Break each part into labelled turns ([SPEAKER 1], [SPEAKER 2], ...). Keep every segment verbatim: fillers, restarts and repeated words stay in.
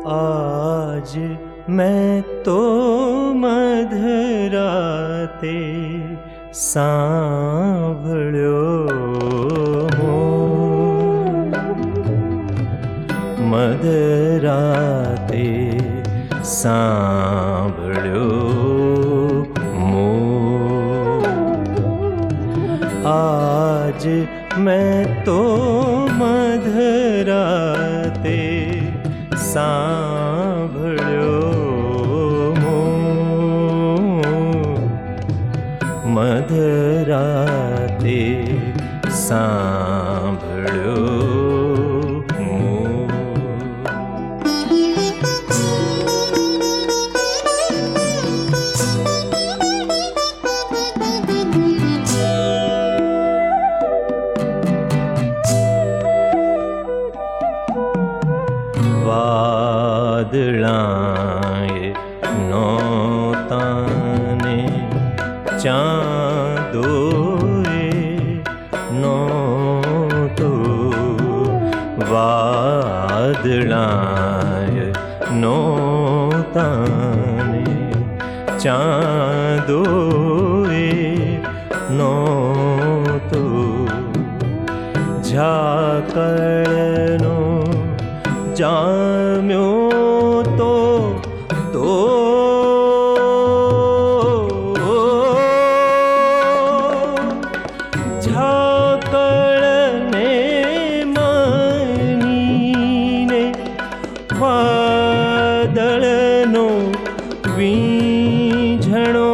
[SPEAKER 1] आज मैं तो मधराते सांभळ्यो मधराते सांभळ्यो आज मैं तो मधराते सांभळ्यो मधराते सांभळ्यो वादळाए नौताने चांदोए नौतो वादळाए नौताने चांदोए नौतो झाकळनो जाम्यो तो तो झाकळने मनीने वादळनो वीझणो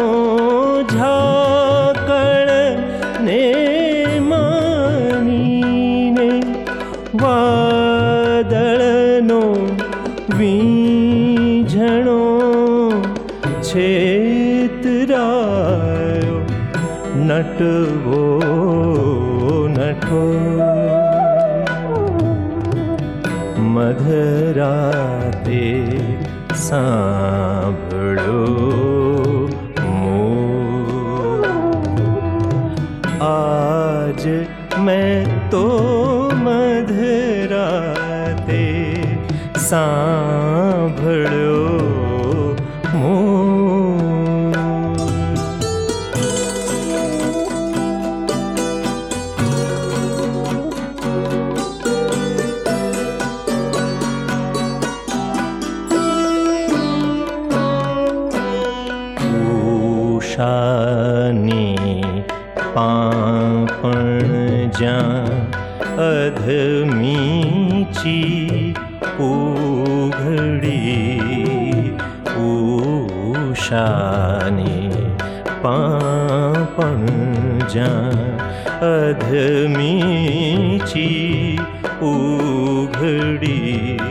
[SPEAKER 1] झाकळने मनीने वादळनो वीझणो छेतरायो नटवो नठो मधराते सांभळ्यो आज मैं तो मधराते सांभळ्यो उषानी पापण ज्यां अधमीची उघडी उषानी पापण ज्यां अधमीची उघडी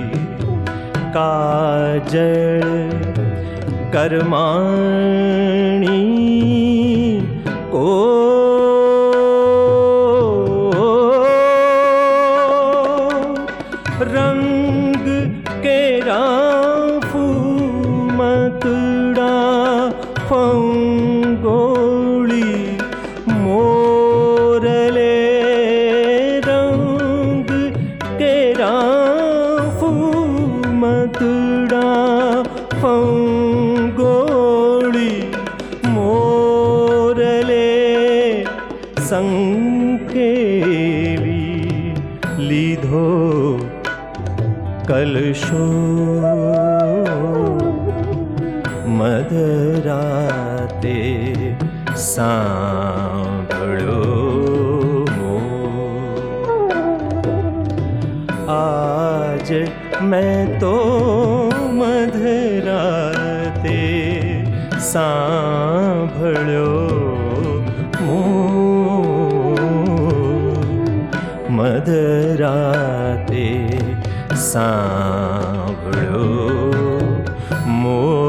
[SPEAKER 1] काजळ कर्माणी को रंग केरा फूमतड़ा फंगोली मोरले रंग केरा फूमतड़ा फंगोली मोरले संकेली लीधो कलशो मधराते सांभळ्यो आज मैं तो मधराते सांभळ्यो मधराते सांभळ्यो मो